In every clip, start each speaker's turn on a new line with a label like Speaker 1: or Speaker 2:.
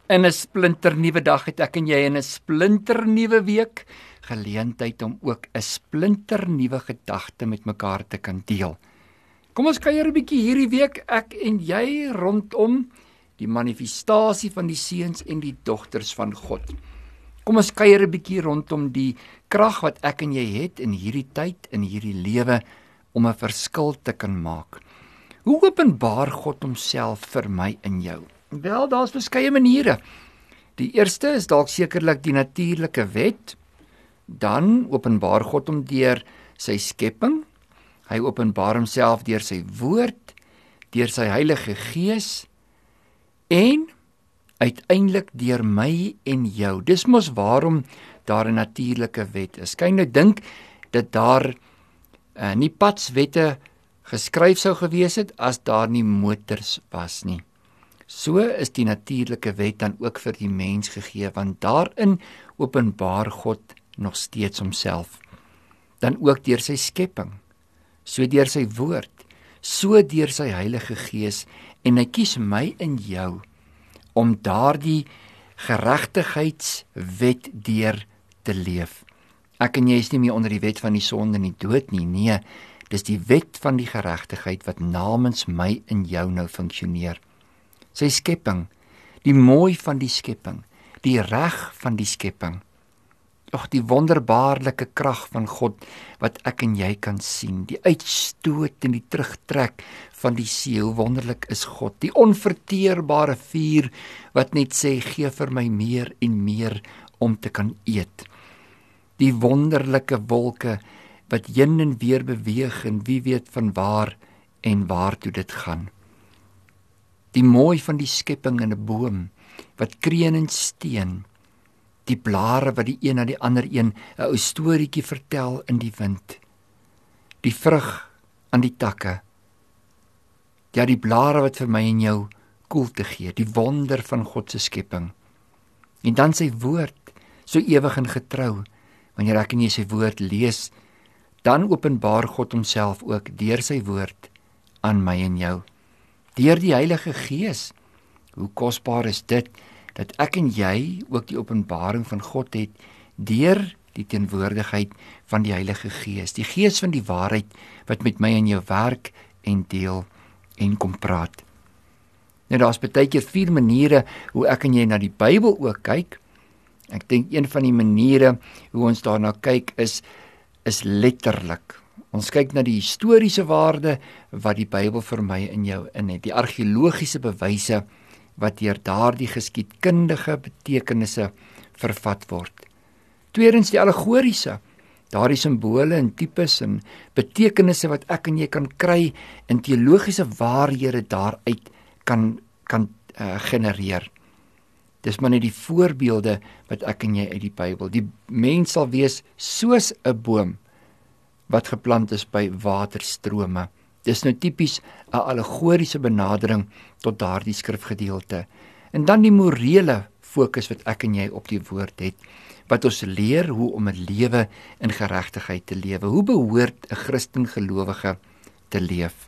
Speaker 1: In 'n splinternuwe dag het ek en jy in 'n splinternuwe week geleentheid om ook 'n splinternuwe gedagte met mekaar te kan deel. Kom ons kuier 'n bietjie hierdie week, ek en jy, rondom die manifestasie van die seuns en die dogters van God. Kom ons kuier 'n bietjie rondom die krag wat ek en jy het in hierdie tyd, in hierdie lewe, om 'n verskil te kan maak. Hoe openbaar God homself vir my en jou? Wel, daar's verskeie maniere. Die eerste is dalk sekerlik die natuurlike wet. Dan openbaar God hom deur sy skepping. Hy openbaar homself deur sy woord, deur sy Heilige Gees en uiteindelik deur my en jou. Dis mos waarom daar 'n natuurlike wet is. Kyk nou, dink dat daar nie padswette geskryf sou gewees het as daar nie motors was nie. So is die natuurlike wet dan ook vir die mens gegee, want daarin openbaar God nog steeds homself. Dan ook deur sy skepping, so deur sy woord, so deur sy Heilige Gees, en hy kies my en jou om daardie geregtigheidswet deur te leef. Ek en jy is nie meer onder die wet van die sonde en die dood nie, nee, dis die wet van die geregtigheid wat namens my en jou nou funksioneer. Sy skepping, die mooi van die skepping, die reg van die skepping, die wonderbaarlike krag van God wat ek en jy kan sien, die uitstoot en die terugtrek van die see, hoe wonderlik is God, die onverteerbare vuur wat net sê, gee vir my meer en meer om te kan eet, die wonderlike wolke wat heen en weer beweeg en wie weet van waar en waartoe dit gaan. Die mooi van die skepping in 'n boom wat kreun en steen, die blare wat die een na die ander een 'n ou storieetjie vertel in die wind, die vrug aan die takke, ja, die blare wat vir my en jou koelte gee, die wonder van God se skepping. En dan sy woord, so ewig en getrou. Wanneer ek en jy sy woord lees, dan openbaar God homself ook deur sy woord aan my en jou. Deur die Heilige Gees. Hoe kosbaar is dit, dat ek en jy ook die openbaring van God het, deur die teenwoordigheid van die Heilige Gees, die Gees van die waarheid, wat met my en jou werk en deel en kom praat. Nou, daar's baie keer 4 maniere hoe ek en jy na die Bybel ook kyk. Ek dink een van die maniere hoe ons daarna kyk is letterlik. Ons kyk na die historiese waarde wat die Bybel vir my en jou in het, die argeologiese bewyse wat deur daardie geskiedkundige betekenisse vervat word. Tweedens die allegoriese, daardie simbole en tipes en betekenisse wat ek en jy kan kry en teologiese waarhede daaruit kan genereer. Dis maar net die voorbeelde wat ek en jy uit die Bybel. Die mens sal wees soos 'n boom wat geplant is by waterstrome. Dis nou tipies 'n allegoriese benadering tot daardie skrifgedeelte. En dan die morele fokus wat ek en jy op die woord het, wat ons leer hoe om 'n lewe in geregtigheid te lewe. Hoe behoort 'n Christen gelowige te leef?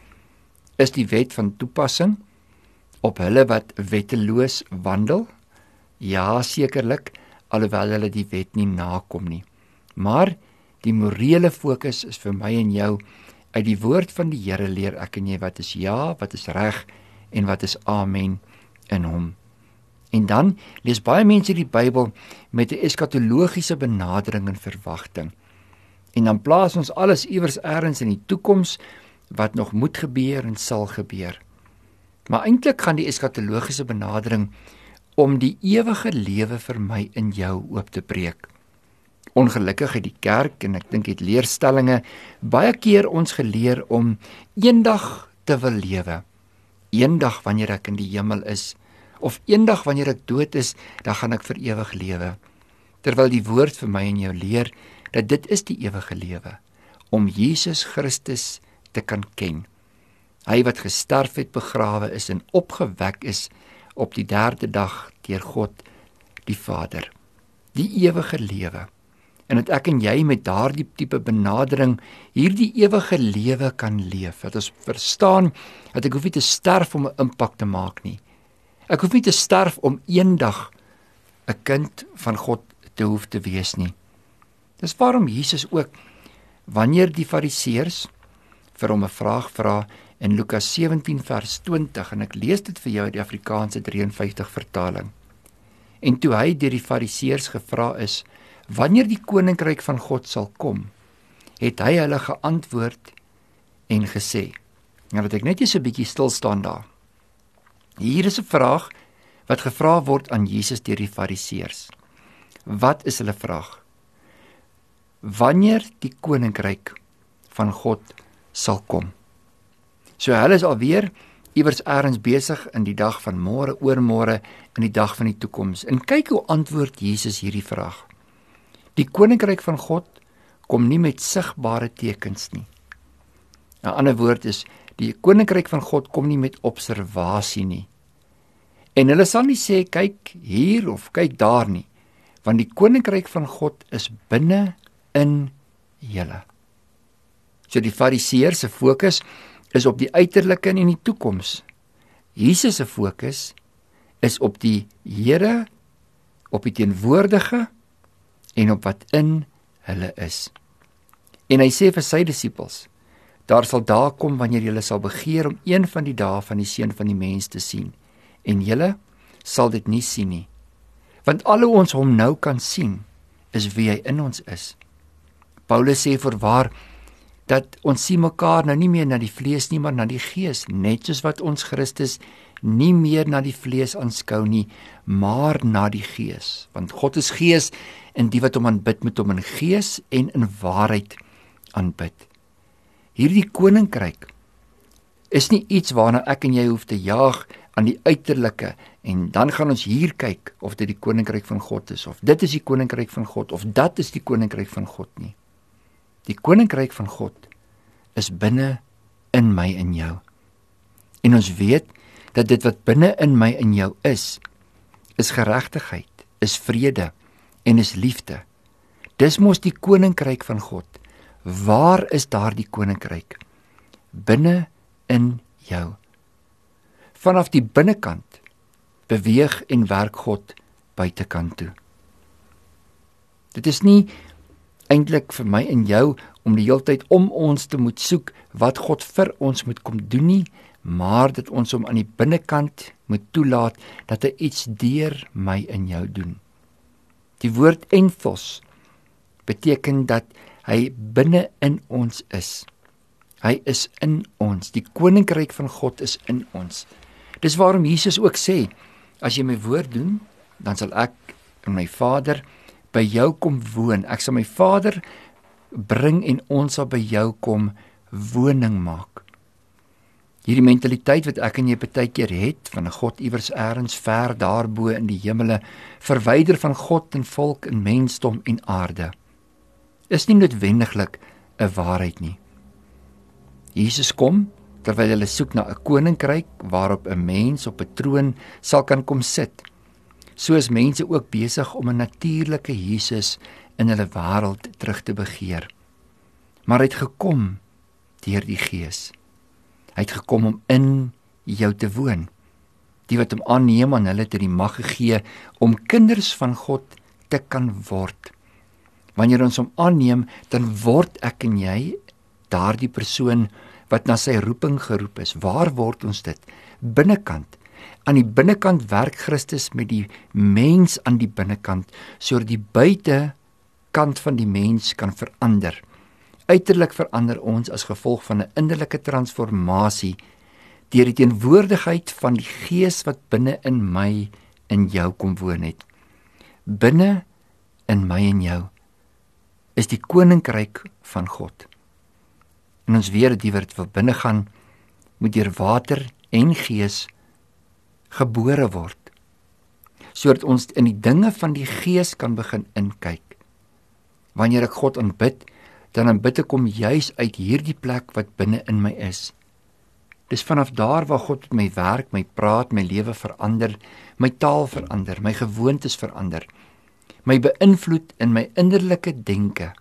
Speaker 1: Is die wet van toepassing op hulle wat wetteloos wandel? Ja, sekerlik, alhoewel hulle die wet nie nakom nie. Maar die morele fokus is vir my en jou, uit die woord van die Here leer ek en jy wat is ja, wat is reg en wat is amen in hom. En dan lees baie mense die Bybel met 'n eskatologiese benadering en verwagting. En dan plaas ons alles iewers elders in die toekoms wat nog moet gebeur en sal gebeur. Maar eintlik gaan die eskatologiese benadering om die ewige lewe vir my en jou oop te breek. Ongelukkig het die kerk, en ek dink het leerstellinge, baie keer ons geleer om eendag te wil lewe. Eendag wanneer ek in die hemel is, of eendag wanneer ek dood is, dan gaan ek vir ewig lewe. Terwyl die woord vir my en jou leer, dat dit is die ewige lewe, om Jesus Christus te kan ken. Hy wat gesterf het, begrawe is en opgewek is op die 3de dag deur God die Vader. Die ewige lewe. En dat ek en jy met daardie tipe benadering hierdie ewige lewe kan leef. Dat ons verstaan dat ek hoef nie te sterf om 'n impak te maak nie. Ek hoef nie te sterf om eendag 'n kind van God te hoef te wees nie. Dis waarom Jesus ook, wanneer die Fariseërs vir hom 'n vraag vra in Lukas 17 vers 20, en ek lees dit vir jou uit die Afrikaanse 53 vertaling. En toe hy deur die Fariseërs gevra is, wanneer die koninkryk van God sal kom, het hy hulle geantwoord en gesê. Nou dat ek net eers 'n bietjie stil staan daar. Hier is 'n vraag wat gevra word aan Jesus deur die Fariseërs. Wat is hulle vraag? Wanneer die koninkryk van God sal kom? So hulle is alweer iewers elders besig in die dag van môre, oormôre, in die dag van die toekoms. En kyk hoe antwoord Jesus hierdie vraag. Die koninkryk van God kom nie met sigbare tekens nie. 'n ander woord is, die koninkryk van God kom nie met observasie nie. En hulle sal nie sê, kyk hier of kyk daar nie, want die koninkryk van God is binne in julle. So die Fariseërs se fokus is op die uiterlike en in die toekoms. Jesus se fokus is op die Here, op die teenwoordige en op wat in hulle is. En hy sê vir sy disippels, daar sal dae kom wanneer julle sal begeer om een van die dae van die Seun van die Mens te sien, en julle sal dit nie sien nie. Want al hoe ons hom nou kan sien, is wie hy in ons is. Paulus sê voorwaar, dat ons sien mekaar nou nie meer na die vlees nie, maar na die gees, net soos wat ons Christus nie meer na die vlees aanskou nie, maar na die gees. Want God is gees, en die wat hom aanbid moet hom in gees en in waarheid aanbid. Hierdie koninkryk is nie iets waarna ek en jy hoef te jaag aan die uiterlike, en dan gaan ons hier kyk of dit die koninkryk van God is, of dit is die koninkryk van God, of dat is die koninkryk van God nie. Die koninkryk van God is binne in my en jou. En ons weet dat dit wat binne in my en jou is geregtigheid, is vrede en is liefde. Dis mos die koninkryk van God. Waar is daardie koninkryk? Binne in jou. Vanaf die binnekant beweeg en werk God buitekant toe. Dit is nie eintlik vir my en jou om die hele tyd om ons te moet soek wat God vir ons moet kom doen nie, maar dat ons hom aan die binnekant moet toelaat dat hy iets deur my en jou doen. Die woord enthos beteken dat hy binne in ons is. Hy is in ons. Die koninkryk van God is in ons. Dis waarom Jesus ook sê, as jy my woord doen, dan sal ek en my Vader by jou kom woon. Ek sal my Vader bring en ons sal by jou kom woning maak. Hierdie mentaliteit wat ek en jy baie keer het, van 'n God iewers elders ver daarbo in die hemele, verwyder van God en volk en mensdom en aarde, is nie noodwendiglik 'n waarheid nie. Jesus kom terwyl hulle soek na 'n koninkryk waarop 'n mens op 'n troon sal kan kom sit. So is mense ook besig om 'n natuurlike Jesus in hulle wêreld terug te begeer. Maar hy het gekom deur die Gees. Hy het gekom om in jou te woon. Die wat hom aanneem, aan hulle het die mag gegee om kinders van God te kan word. Wanneer ons hom aanneem, dan word ek en jy daardie persoon wat na sy roeping geroep is. Waar word ons dit? Binnekant. Aan die binnekant werk Christus met die mens aan die binnekant, sodat die buitekant van die mens kan verander. Uiterlik verander ons as gevolg van 'n innerlike transformasie deur die teenwoordigheid van die Gees wat binne in my en jou kom woon het. Binne in my en jou is die koninkryk van God. En ons weet dat die wat wil binne gaan, moet deur water en Gees gebore word, sodat ons in die dinge van die Gees kan begin inkyk. Wanneer ek God aanbid, dan aanbid ek hom juis uit hierdie plek wat binne in my is. Dis vanaf daar waar God met my werk, my praat, my lewe verander, my taal verander, my gewoontes verander, my beïnvloed in my innerlike denke.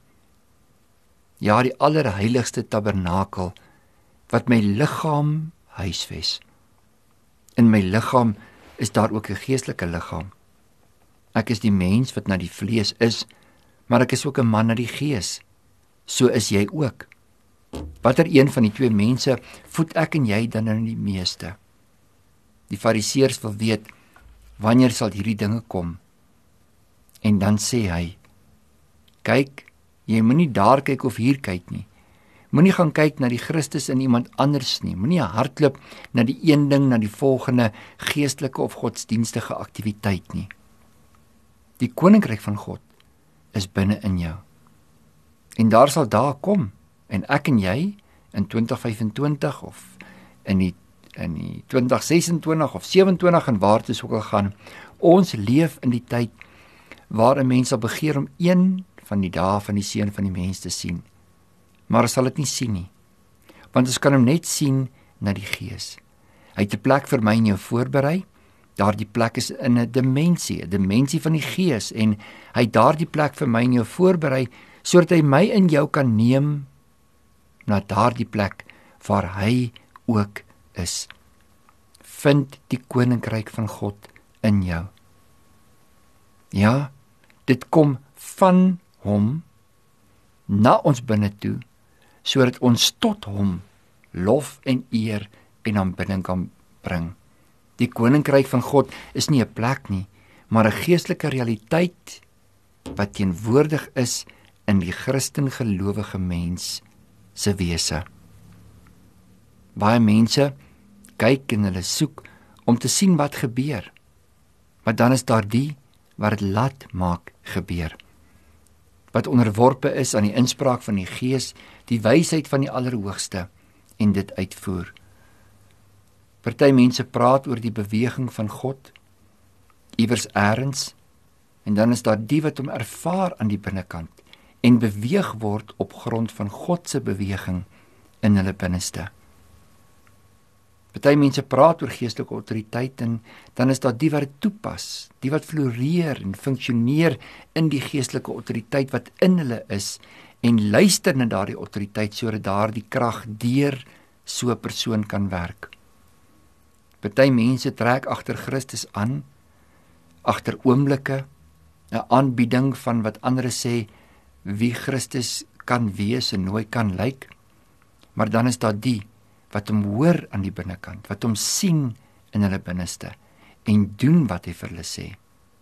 Speaker 1: Ja, die allerheiligste tabernakel wat my liggaam huisves. In my liggaam is daar ook 'n geestelike liggaam. Ek is die mens wat na die vlees is, maar ek is ook 'n man na die gees. So is jy ook. Watter een van die twee mense voed ek en jy dan in die meeste? Die Fariseërs wil weet, wanneer sal hierdie dinge kom? En dan sê hy, kyk, jy moenie daar kyk of hier kyk nie. Moenie gaan kyk na die Christus in iemand anders nie. Moenie hardloop na die een ding, na die volgende geestelike of godsdienstige aktiwiteit nie. Die koninkryk van God is binne in jou. En daar sal dae kom, en ek en jy in 2025 of in die 2026 of 27 en waar dit ook al gaan, ons leef in die tyd waar 'n mens sal begeer om een van die dae van die seun van die mens te sien. Maar ons sal dit nie sien nie, want ons kan hom net sien na die gees. Hy het 'n plek vir my en jou voorberei. Daardie plek is in 'n dimensie van die gees, en hy het daardie plek vir my en jou voorberei sodat hy my en jou kan neem na daardie plek waar hy ook is. Vind die koninkryk van God in jou. Ja, dit kom van hom na ons binne toe, sodat ons tot hom lof en eer en aanbidding kan bring. Die koninkryk van God is nie 'n plek nie, maar 'n geestelike realiteit wat teenwoordig is in die Christen gelowige mens se wese. Baie mense kyk en hulle soek om te sien wat gebeur, maar dan is daar die wat dit laat maak gebeur, wat onderworpe is aan die inspraak van die Gees, die wysheid van die Allerhoogste, en dit uitvoer. Party mense praat oor die beweging van God, iewers elders, en dan is daar die wat hom ervaar aan die binnekant, en beweeg word op grond van God se beweging in hulle binneste. Party mense praat oor geestelike autoriteit, en dan is daar die wat dit toepas, die wat floreer en funksioneer in die geestelike autoriteit wat in hulle is, en luister na daardie autoriteit sodat daardie krag deur so 'n persoon kan werk. Party mense trek agter Christus aan, agter oomblikke, 'n aanbieding van wat ander sê wie Christus kan wees en hoe hy kan lyk, maar dan is daar die wat hom hoor aan die binnekant, wat hom sien in hulle binneste en doen wat hy vir hulle sê.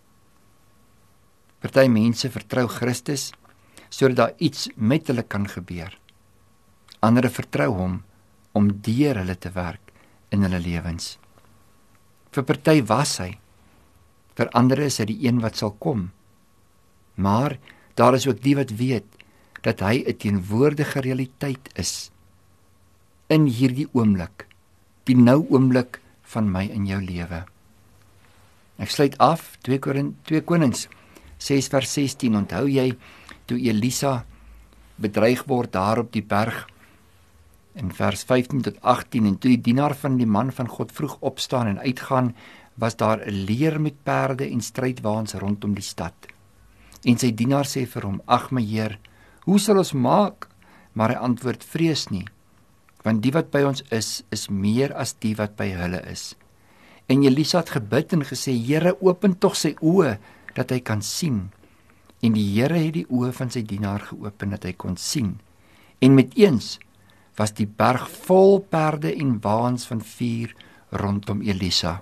Speaker 1: Party mense vertrou Christus sodat daar iets met hulle kan gebeur. Ander vertrou hom om deur hulle te werk in hulle lewens. Vir party was hy, vir ander is hy die een wat sal kom. Maar daar is ook die wat weet dat hy 'n teenwoordige realiteit is in hierdie oomblik, die nou oomblik van my in jou lewe. Ek sluit af 2 Konings 6 vers 16. Onthou jy toe Elisa bedreig word daar op die berg in vers 15 tot 18, en toe die dienaar van die man van God vroeg opstaan en uitgaan, was daar 'n leer met perde en strydwaans rondom die stad. En sy dienaar sê vir hom, ag my Heer, hoe sal ons maak? Maar hy antwoord, vrees nie, want die wat by ons is meer as die wat by hulle is. En Elisa het gebid en gesê, Here, open tog sy oë, dat hy kan sien. En die Here het die oë van sy dienaar geopen, dat hy kon sien. En met eens was die berg vol perde en waans van vuur rondom Elisa.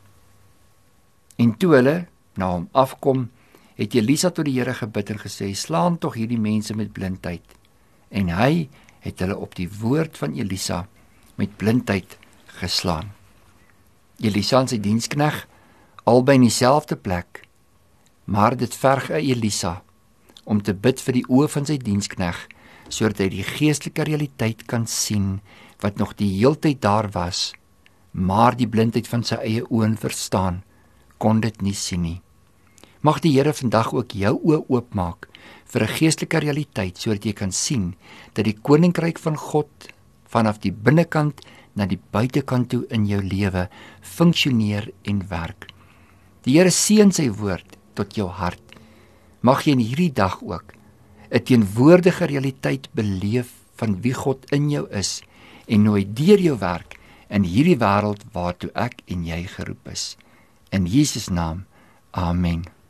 Speaker 1: En toe hulle na hom afkom, het Elisa tot die Here gebid en gesê, slaan tog hierdie mense met blindheid. En hy het hulle op die woord van Elisa met blindheid geslaan. Elisa en sy dienskneg, albei in dieselfde plek, maar dit verg Elisa om te bid vir die oë van sy dienskneg, sodat hy die geestelike realiteit kan sien, wat nog die heeltyd daar was, maar die blindheid van sy eie oë verstaan, kon dit nie sien nie. Mag die Here vandag ook jou oë oopmaak vir 'n geestelike realiteit, sodat jy kan sien dat die koninkryk van God vanaf die binnekant na die buitekant toe in jou lewe funksioneer en werk. Die Here seën sy woord tot jou hart. Mag jy in hierdie dag ook 'n teenwoordige realiteit beleef van wie God in jou is en hoe hy deur jou werk in hierdie wêreld waartoe ek en jy geroep is. In Jesus naam. Amen.